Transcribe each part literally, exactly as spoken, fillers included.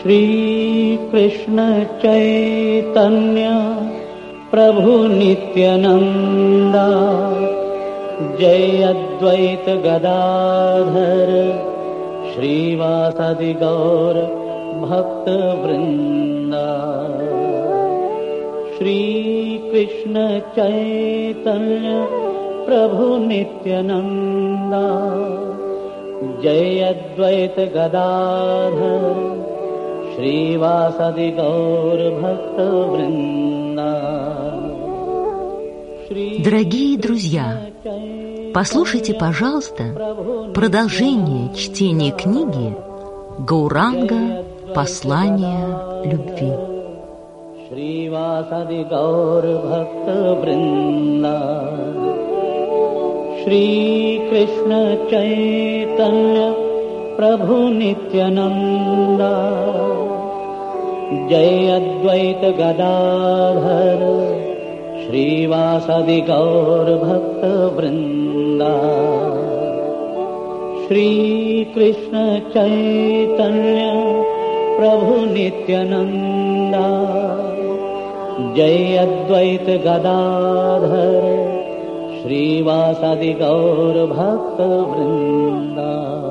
Shri Krishna Chaitanya Prabhu Nityananda Jai Advaita Gadadhar Shrivasadi Gaur Bhakta Vrinda. Shri Krishna Chaitanya Prabhu Nityananda Jai Advaita Gadadhar Shrivasadi Gaur Bhakta Vrinda. Дорогие друзья, послушайте, пожалуйста, продолжение чтения книги Гауранга «Послание любви». Shrivasadi Gaur Bhakta Vrinda. Shri Krishna Chaitanya Prabhu Nityananda Jai Advaita Gadadhar Shrivasadi Gaur Bhakta Vrinda. Shri Krishna Chaitanya Prabhu Nityananda Jai Advaita Gadadhar Shrivasadi Gaur Bhakta Vrinda.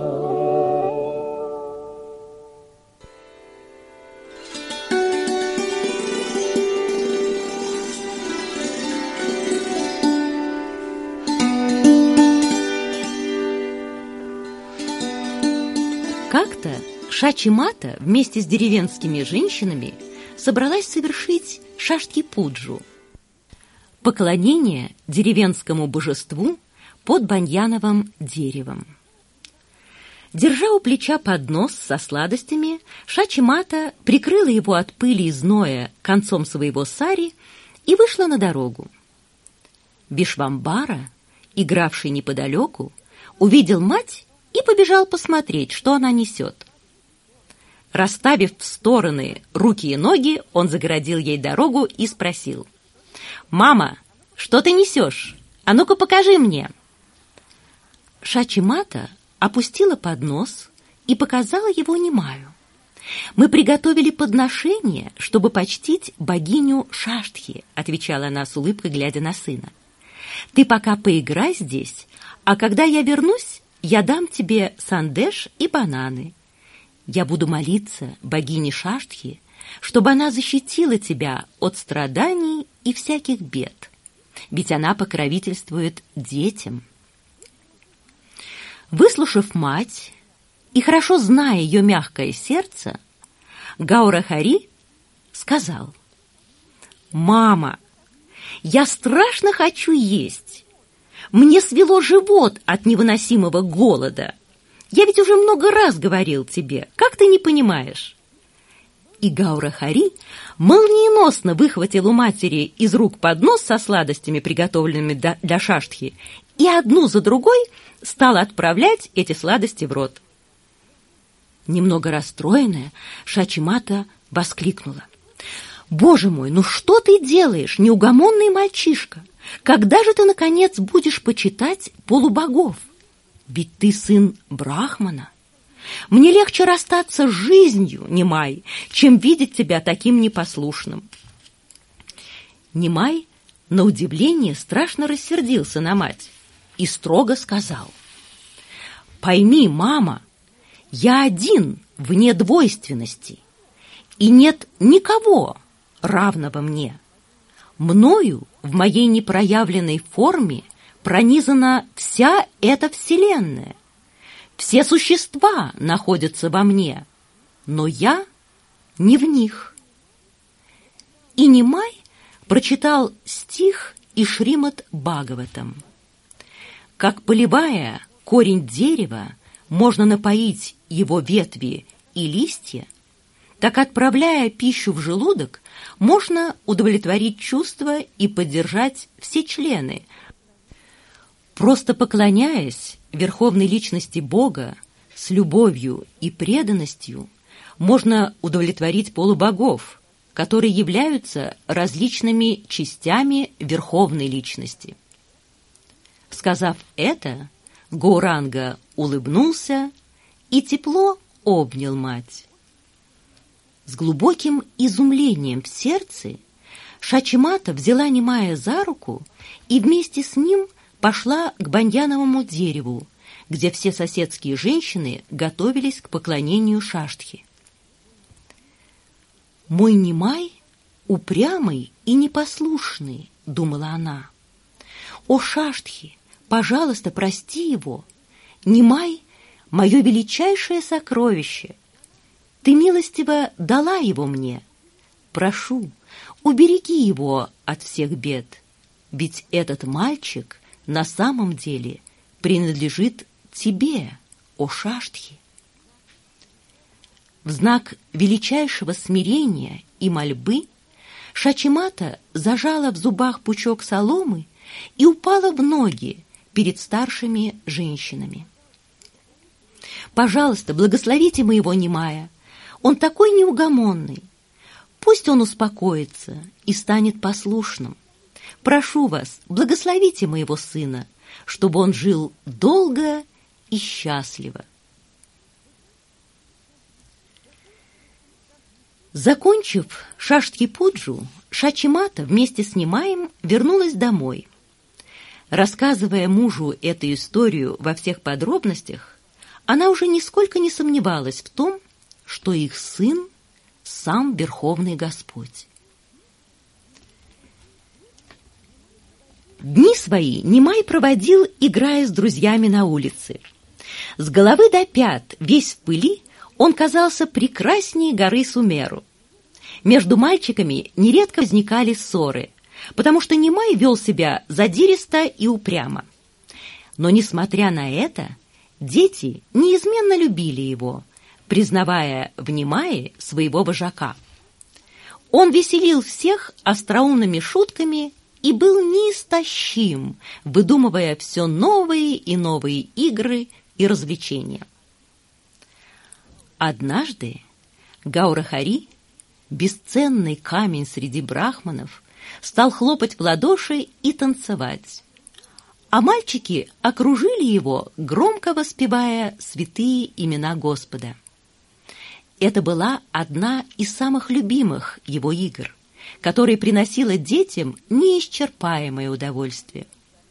Как-то Шачи-мата вместе с деревенскими женщинами собралась совершить шаштхи-пуджу – поклонение деревенскому божеству под баньяновым деревом. Держа у плеча поднос со сладостями, Шачи-мата прикрыла его от пыли и зноя концом своего сари и вышла на дорогу. Вишвамбара, игравший неподалеку, увидел мать и побежал посмотреть, что она несет. Расставив в стороны руки и ноги, он загородил ей дорогу и спросил: «Мама, что ты несешь? А ну-ка покажи мне!» Шачи-мата опустила поднос и показала его Нимаю. «Мы приготовили подношение, чтобы почтить богиню Шаштхи», отвечала она с улыбкой, глядя на сына. «Ты пока поиграй здесь, а когда я вернусь, я дам тебе сандеш и бананы. Я буду молиться богине Шаштхи, чтобы она защитила тебя от страданий и всяких бед, ведь она покровительствует детям». Выслушав мать и хорошо зная ее мягкое сердце, Гаурахари сказал: «Мама, я страшно хочу есть. Мне свело живот от невыносимого голода. Я ведь уже много раз говорил тебе, как ты не понимаешь?» И Гаурахари молниеносно выхватил у матери из рук поднос со сладостями, приготовленными для Шаштхи, и одну за другой стал отправлять эти сладости в рот. Немного расстроенная, Шачи-мата воскликнула: «Боже мой, ну что ты делаешь, неугомонный мальчишка? Когда же ты, наконец, будешь почитать полубогов? Ведь ты сын брахмана. Мне легче расстаться с жизнью, Нимай, чем видеть тебя таким непослушным». Нимай, на удивление, страшно рассердился на мать и строго сказал: «Пойми, мама, я один вне двойственности, и нет никого равного мне. Мною в моей непроявленной форме пронизана вся эта вселенная. Все существа находятся во мне, но я не в них». И Нимай прочитал стих из Шримад Бхагаватам: «Как поливая корень дерева, можно напоить его ветви и листья, так, отправляя пищу в желудок, можно удовлетворить чувства и поддержать все члены. Просто поклоняясь Верховной Личности Бога с любовью и преданностью, можно удовлетворить полубогов, которые являются различными частями Верховной Личности». Сказав это, Гауранга улыбнулся и тепло обнял мать. С глубоким изумлением в сердце Шачимата взяла Немая за руку и вместе с ним пошла к баньяновому дереву, где все соседские женщины готовились к поклонению Шаштхи. «Мой Немай упрямый и непослушный», — думала она. «О, Шаштхи, пожалуйста, прости его. Немай — мое величайшее сокровище. Ты милостиво дала его мне. Прошу, убереги его от всех бед, ведь этот мальчик на самом деле принадлежит тебе, о Шаштхи». В знак величайшего смирения и мольбы Шачимата зажала в зубах пучок соломы и упала в ноги перед старшими женщинами. «Пожалуйста, благословите моего Немая. Он такой неугомонный. Пусть он успокоится и станет послушным. Прошу вас, благословите моего сына, чтобы он жил долго и счастливо». Закончив Шаштхи-пуджу, Шачимата вместе с Немаем вернулась домой. Рассказывая мужу эту историю во всех подробностях, она уже нисколько не сомневалась в том, что их сын – сам Верховный Господь. Дни свои Немай проводил, играя с друзьями на улице. С головы до пят, весь в пыли, он казался прекраснее горы Сумеру. Между мальчиками нередко возникали ссоры, потому что Немай вел себя задиристо и упрямо. Но, несмотря на это, дети неизменно любили его, признавая в Немае своего вожака. Он веселил всех остроумными шутками и был неистощим, выдумывая все новые и новые игры и развлечения. Однажды Гаурахари, бесценный камень среди брахманов, стал хлопать в ладоши и танцевать, а мальчики окружили его, громко воспевая святые имена Господа. Это была одна из самых любимых его игр, которая приносила детям неисчерпаемое удовольствие.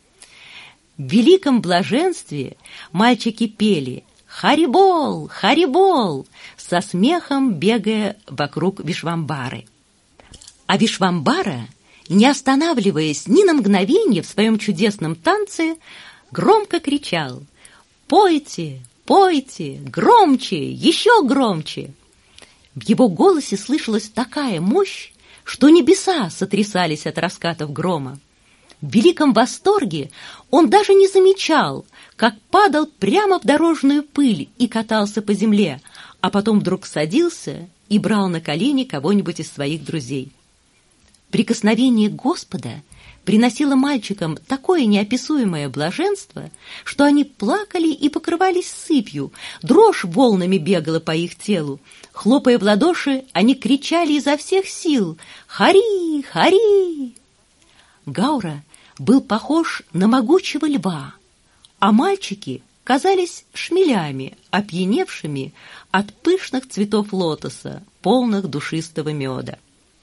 В великом блаженстве мальчики пели «Харибол! Харибол!», со смехом бегая вокруг Вишвамбары. А Вишвамбара, не останавливаясь ни на мгновение в своем чудесном танце, громко кричал «Пойте! Пойте! Громче! Еще громче!». В его голосе слышалась такая мощь, что небеса сотрясались от раскатов грома. В великом восторге он даже не замечал, как падал прямо в дорожную пыль и катался по земле, а потом вдруг садился и брал на колени кого-нибудь из своих друзей. Прикосновение Господа приносило мальчикам такое неописуемое блаженство, что они плакали и покрывались сыпью, дрожь волнами бегала по их телу. Хлопая в ладоши, они кричали изо всех сил «Хари! Хари!». Гаура был похож на могучего льва, а мальчики казались шмелями, опьяневшими от пышных цветов лотоса, полных душистого меда.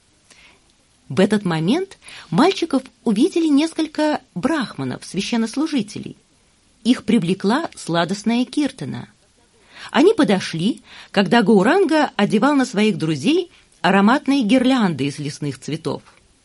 В этот момент мальчиков увидели несколько брахманов, священнослужителей. Их привлекла сладостная киртана. Они подошли, когда Гауранга одевал на своих друзей ароматные гирлянды из лесных цветов.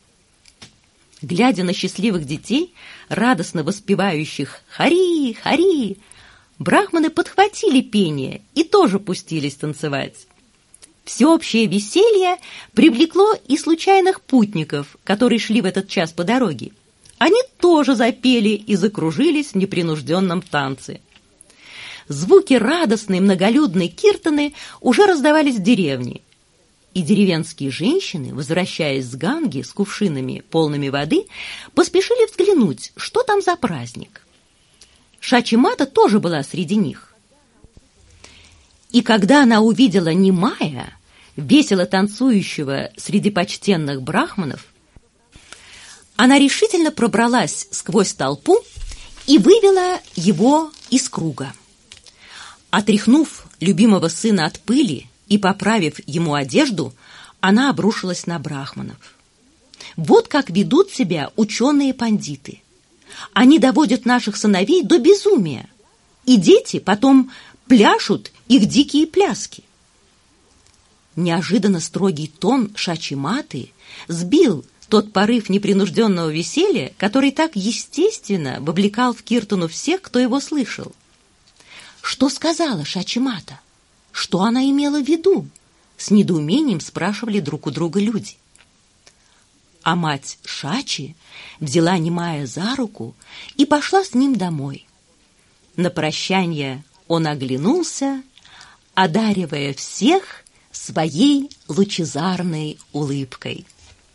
Глядя на счастливых детей, радостно воспевающих «Хари! Хари!», брахманы подхватили пение и тоже пустились танцевать. Всеобщее веселье привлекло и случайных путников, которые шли в этот час по дороге. Они тоже запели и закружились в непринужденном танце. Звуки радостной многолюдной киртаны уже раздавались в деревне, и деревенские женщины, возвращаясь с Ганги с кувшинами, полными воды, поспешили взглянуть, что там за праздник. Шачимата тоже была среди них. И когда она увидела Немая, весело танцующего среди почтенных брахманов, она решительно пробралась сквозь толпу и вывела его из круга. Отряхнув любимого сына от пыли и, поправив ему одежду, она обрушилась на брахманов. Вот как ведут себя ученые-пандиты. Они доводят наших сыновей до безумия, и дети потом пляшут их дикие пляски. Неожиданно строгий тон Шачиматы сбил тот порыв непринужденного веселья, который так естественно вовлекал в киртану всех, кто его слышал. Что сказала Шачимата? Что она имела в виду? С недоумением спрашивали друг у друга люди. А мать Шачи взяла Немая за руку и пошла с ним домой. На прощание он оглянулся, одаривая всех своей лучезарной улыбкой.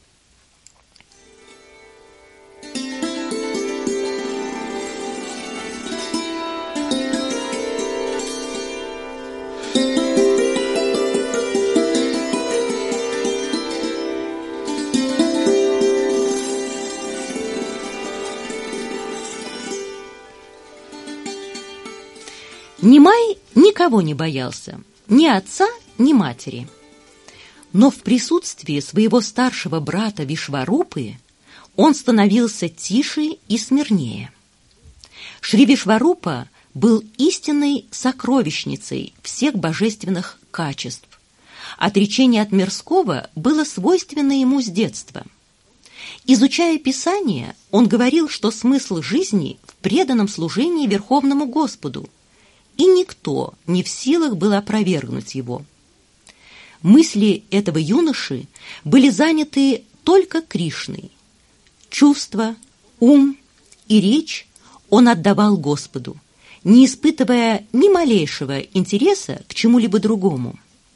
Немай никого не боялся, ни отца, ни матери. Но в присутствии своего старшего брата Вишварупы он становился тише и смирнее. Шри Вишварупа был истинной сокровищницей всех божественных качеств. Отречение от мирского было свойственно ему с детства. Изучая Писание, он говорил, что смысл жизни в преданном служении Верховному Господу, и никто не в силах был опровергнуть его. Мысли этого юноши были заняты только Кришной. Чувства, ум и речь он отдавал Господу, не испытывая ни малейшего интереса к чему-либо другому.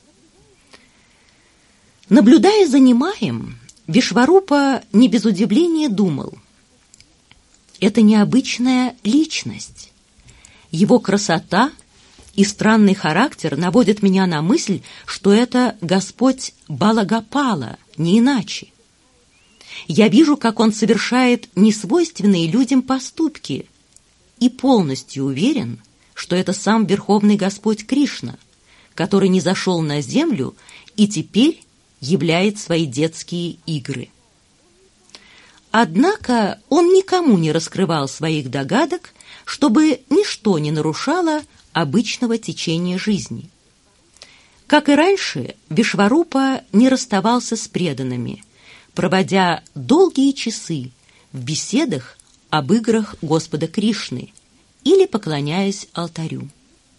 Наблюдая за Немаем, Вишварупа не без удивления думал: это необычная личность. Его красота и странный характер наводят меня на мысль, что это Господь Балагапала, не иначе. Я вижу, как он совершает несвойственные людям поступки, и полностью уверен, что это сам Верховный Господь Кришна, который низошел на землю и теперь являет свои детские игры. Однако он никому не раскрывал своих догадок, чтобы ничто не нарушало обычного течения жизни. Как и раньше, Вишварупа не расставался с преданными, проводя долгие часы в беседах об играх Господа Кришны или поклоняясь алтарю.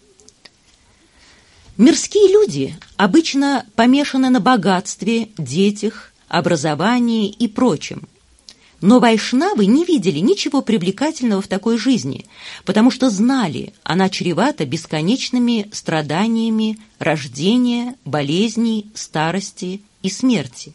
Мирские люди обычно помешаны на богатстве, детях, образовании и прочем. Но вайшнавы не видели ничего привлекательного в такой жизни, потому что знали, она чревата бесконечными страданиями рождения, болезней, старости и смерти.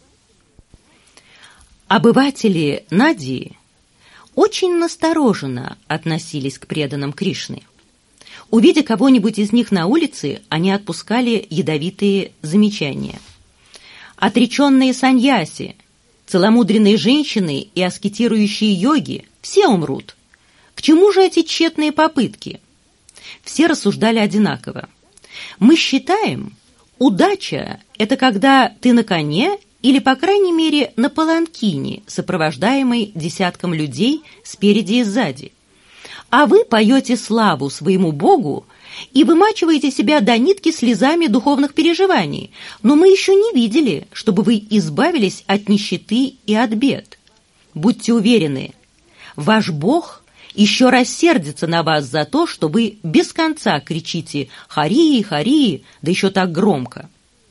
Обыватели Надии очень настороженно относились к преданным Кришны. Увидя кого-нибудь из них на улице, они отпускали ядовитые замечания. Отреченные саньяси, целомудренные женщины и аскетирующие йоги все умрут. К чему же эти тщетные попытки? Все рассуждали одинаково. Мы считаем, удача – это когда ты на коне или, по крайней мере, на паланкине, сопровождаемый десятком людей спереди и сзади. А вы поете славу своему Богу и вымачиваете себя до нитки слезами духовных переживаний, но мы еще не видели, чтобы вы избавились от нищеты и от бед. Будьте уверены, ваш Бог еще рассердится на вас за то, что вы без конца кричите «Хари, Хари», да еще так громко.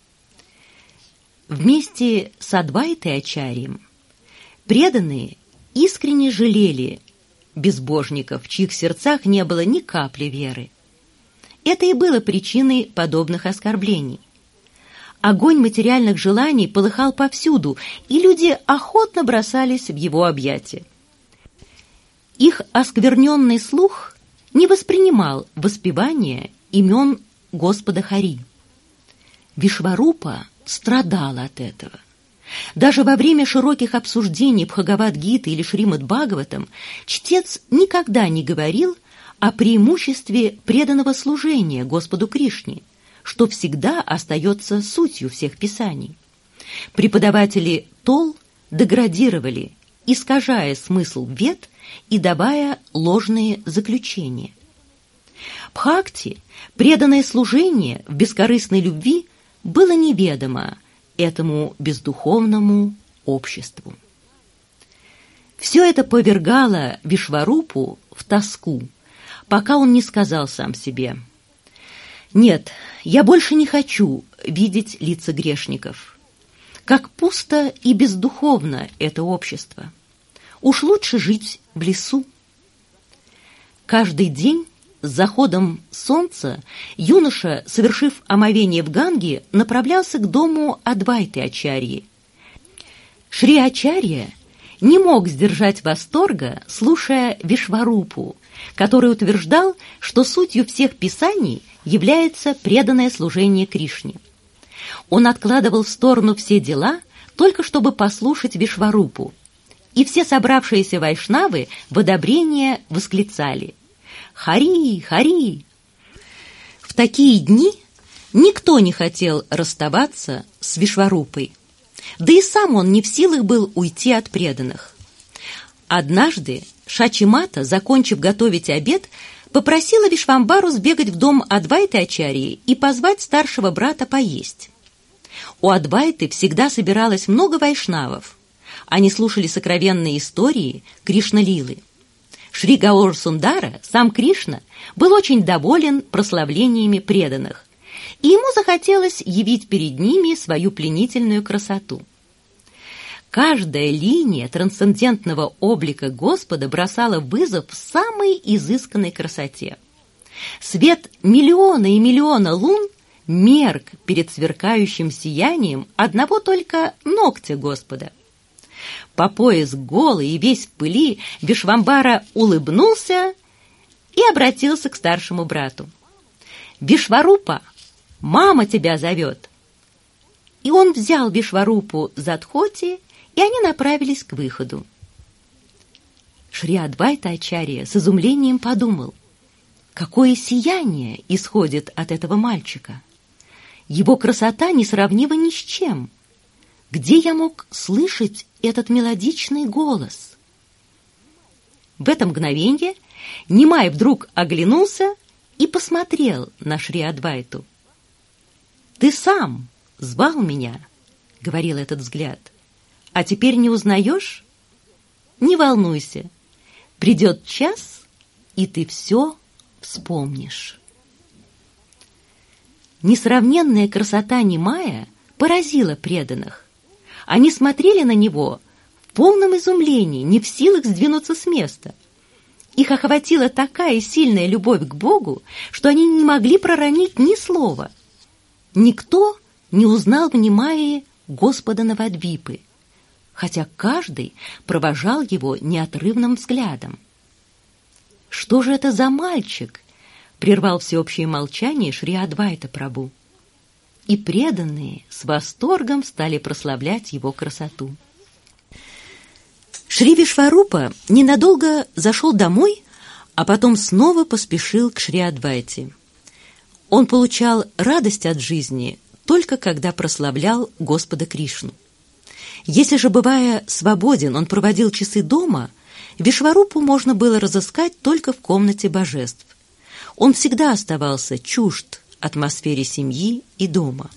Вместе с Адвайтой Ачарьем преданные искренне жалели безбожников, в чьих сердцах не было ни капли веры. Это и было причиной подобных оскорблений. Огонь материальных желаний полыхал повсюду, и люди охотно бросались в его объятия. Их оскверненный слух не воспринимал воспевания имен Господа Хари. Вишварупа страдал от этого. Даже во время широких обсуждений Бхагавад-гиты или Шримад-Бхагаватам чтец никогда не говорил о преимуществе преданного служения Господу Кришне, что всегда остается сутью всех писаний. Преподаватели Тол деградировали, искажая смысл вед и давая ложные заключения. Бхакти, преданное служение в бескорыстной любви, было неведомо этому бездуховному обществу. Все это повергало Вишварупу в тоску, пока он не сказал сам себе: «Нет, я больше не хочу видеть лица грешников. Как пусто и бездуховно это общество. Уж лучше жить в лесу». Каждый день с заходом солнца юноша, совершив омовение в Ганге, направлялся к дому Адвайты Ачарьи. Шри Ачарья не мог сдержать восторга, слушая Вишварупу, который утверждал, что сутью всех писаний является преданное служение Кришне. Он откладывал в сторону все дела, только чтобы послушать Вишварупу, и все собравшиеся вайшнавы в одобрение восклицали: «Хари! Хари!». В такие дни никто не хотел расставаться с Вишварупой, да и сам он не в силах был уйти от преданных. Однажды Шачимата, закончив готовить обед, попросила Вишвамбару сбегать в дом Адвайты Ачарьи и позвать старшего брата поесть. У Адвайты всегда собиралось много вайшнавов. Они слушали сокровенные истории Кришна-лилы. Шри Гаур Сундара, сам Кришна, был очень доволен прославлениями преданных, и ему захотелось явить перед ними свою пленительную красоту. Каждая линия трансцендентного облика Господа бросала вызов самой изысканной красоте. Свет миллиона и миллиона лун мерк перед сверкающим сиянием одного только ногтя Господа. По пояс голый и весь в пыли Вишвамбара улыбнулся и обратился к старшему брату: «Вишварупа, мама тебя зовет!» И он взял Вишварупу за дхоти, и они направились к выходу. Шри Адвайта Ачарья с изумлением подумал: какое сияние исходит от этого мальчика! Его красота несравнима ни с чем. Где я мог слышать этот мелодичный голос? В это мгновенье Нимай вдруг оглянулся и посмотрел на Шри Адвайту. «Ты сам звал меня», — говорил этот взгляд. «А теперь не узнаешь? Не волнуйся, придет час, и ты все вспомнишь». Несравненная красота Нимая поразила преданных. Они смотрели на него в полном изумлении, не в силах сдвинуться с места. Их охватила такая сильная любовь к Богу, что они не могли проронить ни слова. Никто не узнал в Нимае Господа Навадвипы, хотя каждый провожал его неотрывным взглядом. «Что же это за мальчик?» — прервал всеобщее молчание Шри Адвайта Прабху. И преданные с восторгом стали прославлять его красоту. Шри Вишварупа ненадолго зашел домой, а потом снова поспешил к Шри Адвайте. Он получал радость от жизни только когда прославлял Господа Кришну. Если же, бывая свободен, он проводил часы дома, Вишварупу можно было разыскать только в комнате божеств. Он всегда оставался чужд атмосфере семьи и дома.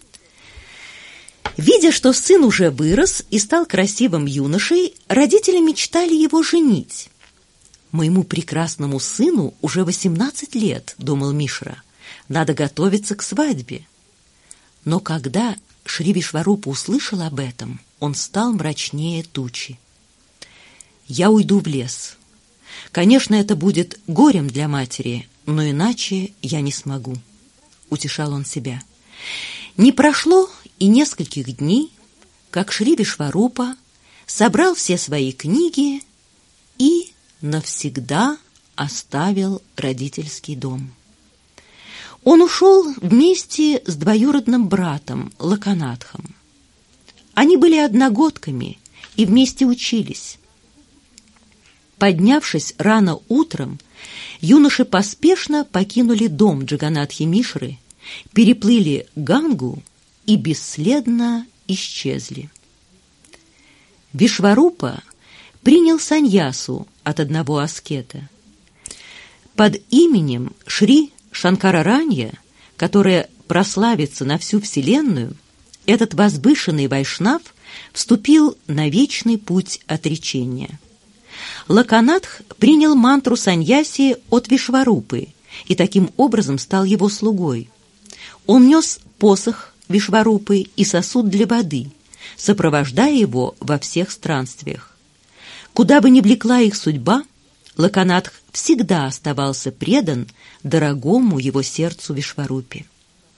Видя, что сын уже вырос и стал красивым юношей, родители мечтали его женить. «Моему прекрасному сыну уже восемнадцать лет», — думал Мишра, — «надо готовиться к свадьбе». Но когда Шри Вишварупа услышал об этом, он стал мрачнее тучи. «Я уйду в лес. Конечно, это будет горем для матери, но иначе я не смогу», — утешал он себя. Не прошло и нескольких дней, как Шри Вишварупа собрал все свои книги и навсегда оставил родительский дом. Он ушел вместе с двоюродным братом Лаканатхом. Они были одногодками и вместе учились. Поднявшись рано утром, юноши поспешно покинули дом Джаганатхи Мишры переплыли Гангу и бесследно исчезли. Вишварупа принял саньясу от одного аскета. Под именем Шри Шанкараранья, которое прославится на всю вселенную, этот возвышенный вайшнав вступил на вечный путь отречения. Лаканатх принял мантру саньяси от Вишварупы и таким образом стал его слугой. Он нес посох Вишварупы и сосуд для воды, сопровождая его во всех странствиях. Куда бы ни влекла их судьба, Лаканатх всегда оставался предан дорогому его сердцу Вишварупе.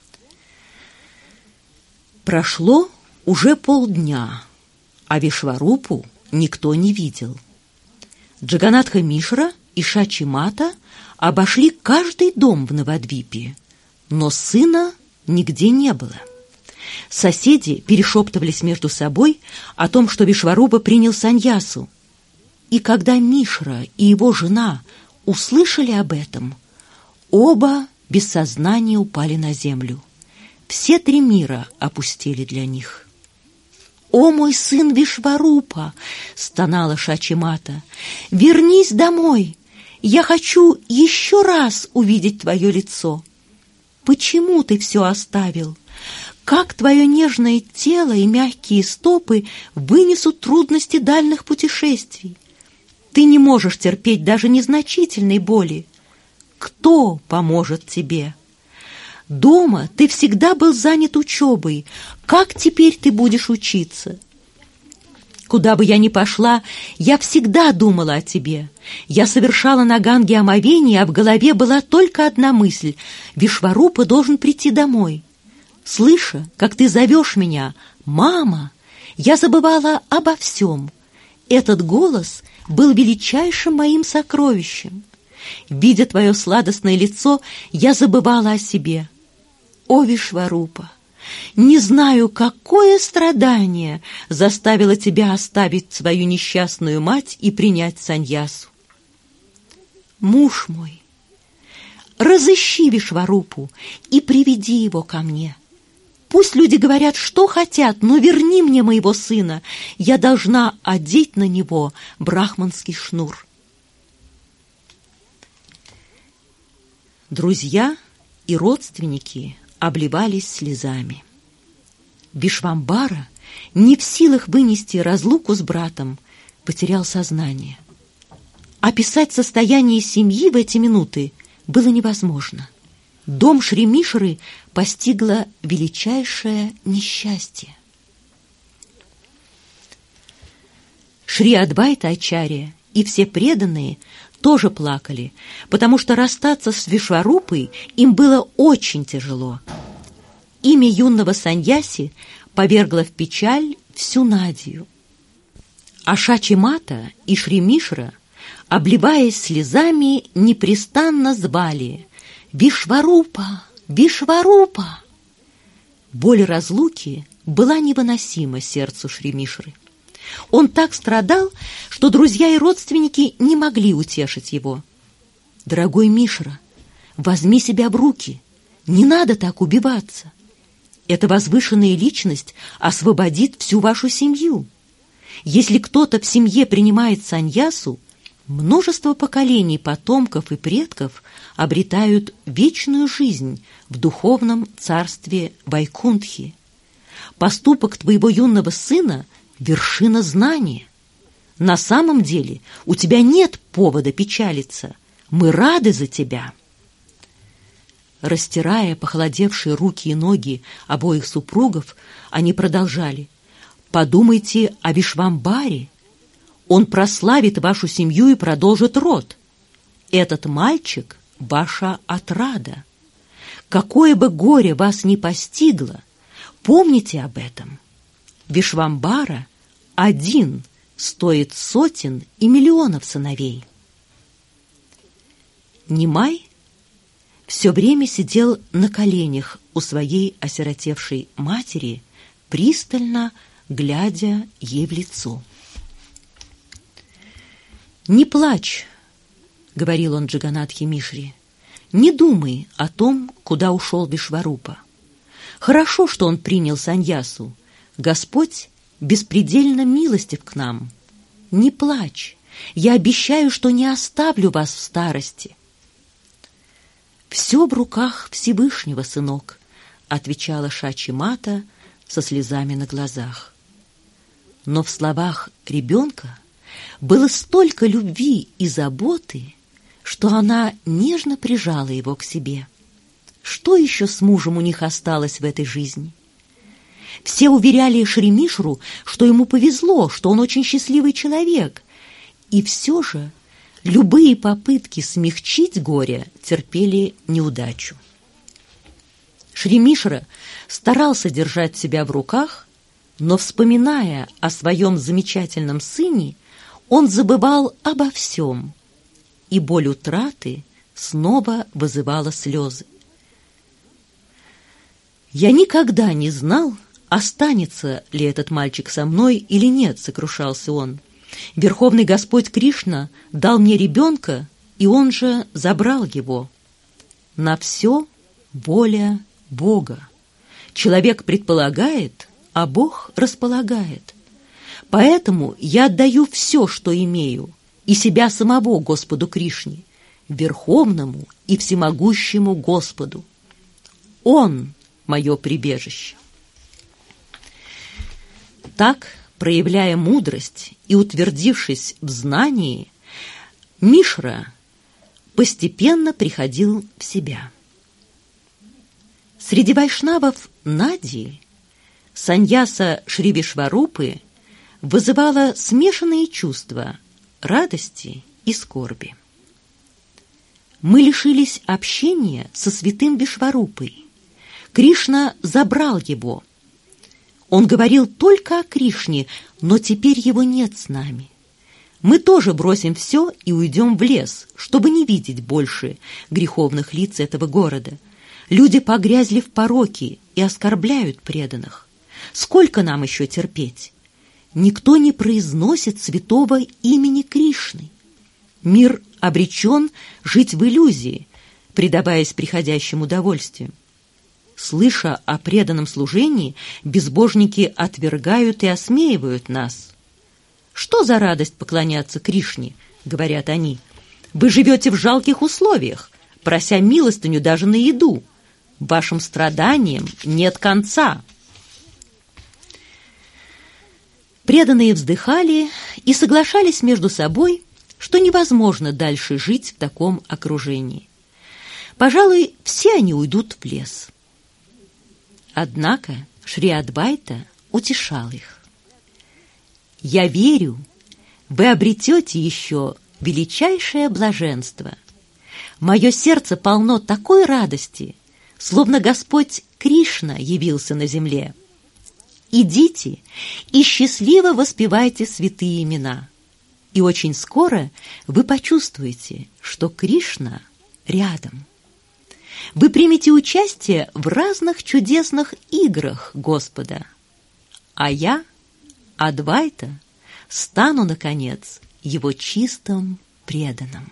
Прошло уже полдня, а Вишварупу никто не видел. Джаганатха Мишра и Шачи Мата обошли каждый дом в Навадвипе, но сына нигде не было. Соседи перешептывались между собой о том, что Вишварупа принял саньясу. И когда Мишра и его жена услышали об этом, оба без сознания упали на землю. Все три мира опустели для них. «О, мой сын Вишварупа!» — стонала Шачи Мата. «Вернись домой! Я хочу еще раз увидеть твое лицо. Почему ты все оставил? Как твое нежное тело и мягкие стопы вынесут трудности дальних путешествий? Ты не можешь терпеть даже незначительной боли. Кто поможет тебе? Дома ты всегда был занят учебой. Как теперь ты будешь учиться? Куда бы я ни пошла, я всегда думала о тебе. Я совершала на Ганге омовение, а в голове была только одна мысль — Вишварупа должен прийти домой. Слыша, как ты зовешь меня «Мама», я забывала обо всем. Этот голос был величайшим моим сокровищем. Видя твое сладостное лицо, я забывала о себе. О, Вишварупа! Не знаю, какое страдание заставило тебя оставить свою несчастную мать и принять саньясу. Муж мой, разыщи Вишварупу и приведи его ко мне. Пусть люди говорят, что хотят, но верни мне моего сына. Я должна одеть на него брахманский шнур. Друзья и родственники обливались слезами. Вишвамбара, не в силах вынести разлуку с братом, потерял сознание. Описать состояние семьи в эти минуты было невозможно. Дом Шри Мишры постигло величайшее несчастье. Шри Адвайта Ачарья и все преданные тоже плакали, потому что расстаться с Вишварупой им было очень тяжело. Имя юного саньяси повергло в печаль всю Надию. А Шачи Мата и Шри Мишра, обливаясь слезами, непрестанно звали «Вишварупа! Вишварупа!». Боль разлуки была невыносима сердцу Шри Мишры. Он так страдал, что друзья и родственники не могли утешить его. «Дорогой Мишра, возьми себя в руки, не надо так убиваться. Эта возвышенная личность освободит всю вашу семью. Если кто-то в семье принимает саньясу, множество поколений потомков и предков обретают вечную жизнь в духовном царстве Вайкунтхи. Поступок твоего юного сына — вершина знания. На самом деле у тебя нет повода печалиться. Мы рады за тебя». Растирая похолодевшие руки и ноги обоих супругов, они продолжали: «Подумайте о Вишвамбаре. Он прославит вашу семью и продолжит род. Этот мальчик — ваша отрада. Какое бы горе вас ни постигло, помните об этом. Вишвамбара один стоит сотен и миллионов сыновей». Нимай все время сидел на коленях у своей осиротевшей матери, пристально глядя ей в лицо. «Не плачь», — говорил он Джаганатхе Мишре, Не думай о том, куда ушел Вишварупа. Хорошо, что он принял саньясу. Господь беспредельно милостив к нам. Не плачь, я обещаю, что не оставлю вас в старости. «Все в руках Всевышнего, сынок», — отвечала Шачи-мата со слезами на глазах. Но в словах ребенка было столько любви и заботы, что она нежно прижала его к себе. Что еще с мужем у них осталось в этой жизни? Все уверяли Шри Мишру, что ему повезло, что он очень счастливый человек. И все же любые попытки смягчить горе терпели неудачу. Шри Мишра старался держать себя в руках, но, вспоминая о своем замечательном сыне, он забывал обо всем, и боль утраты снова вызывала слезы. «Я никогда не знал, останется ли этот мальчик со мной или нет», — сокрушался он. «Верховный Господь Кришна дал мне ребенка, и он же забрал его. На все воля Бога. Человек предполагает, а Бог располагает. Поэтому я отдаю все, что имею, и себя самого Господу Кришне, Верховному и Всемогущему Господу. Он — мое прибежище». Так, проявляя мудрость и утвердившись в знании, Мишра постепенно приходил в себя. Среди вайшнавов Нади саньяса Шри Вишварупы вызывала смешанные чувства радости и скорби. Мы лишились общения со святым Вишварупой. Кришна забрал его. Он говорил только о Кришне, но теперь его нет с нами. Мы тоже бросим все и уйдем в лес, чтобы не видеть больше греховных лиц этого города. Люди погрязли в пороке и оскорбляют преданных. Сколько нам еще терпеть? Никто не произносит святого имени Кришны. Мир обречен жить в иллюзии, предаваясь приходящему удовольствию. Слыша о преданном служении, безбожники отвергают и осмеивают нас. «Что за радость поклоняться Кришне?» — говорят они. «Вы живете в жалких условиях, прося милостыню даже на еду. Вашим страданиям нет конца». Преданные вздыхали и соглашались между собой, что невозможно дальше жить в таком окружении. Пожалуй, все они уйдут в лес. Однако Шри Адвайта утешал их. «Я верю, вы обретете еще величайшее блаженство. Мое сердце полно такой радости, словно Господь Кришна явился на земле. Идите и счастливо воспевайте святые имена, и очень скоро вы почувствуете, что Кришна рядом. Вы примете участие в разных чудесных играх Господа, а я, Адвайта, стану, наконец, его чистым преданным».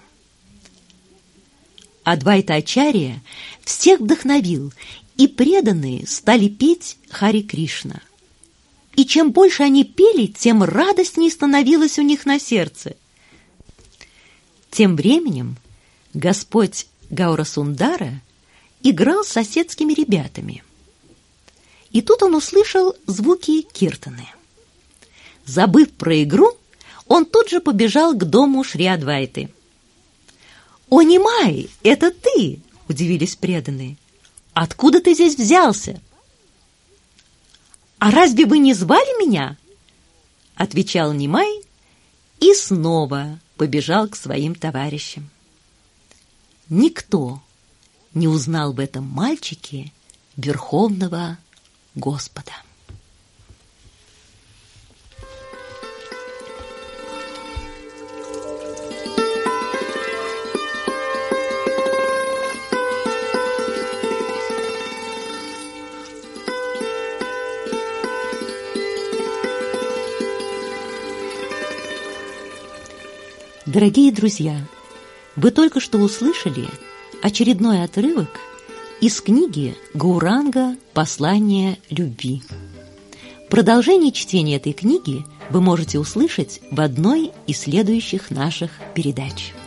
Адвайта-ачарья всех вдохновил, и преданные стали петь Хари Кришна. И чем больше они пели, тем радостнее становилось у них на сердце. Тем временем Господь Гаурасундара играл с соседскими ребятами. И тут он услышал звуки киртаны. Забыв про игру, он тут же побежал к дому Шри Адвайты. «О, Нимай, это ты!» — удивились преданные. «Откуда ты здесь взялся?» «А разве вы не звали меня?» — отвечал Нимай и снова побежал к своим товарищам. Никто не узнал в этом мальчике Верховного Господа. Дорогие друзья, вы только что услышали очередной отрывок из книги Гауранга «Послание любви». Продолжение чтения этой книги вы можете услышать в одной из следующих наших передач.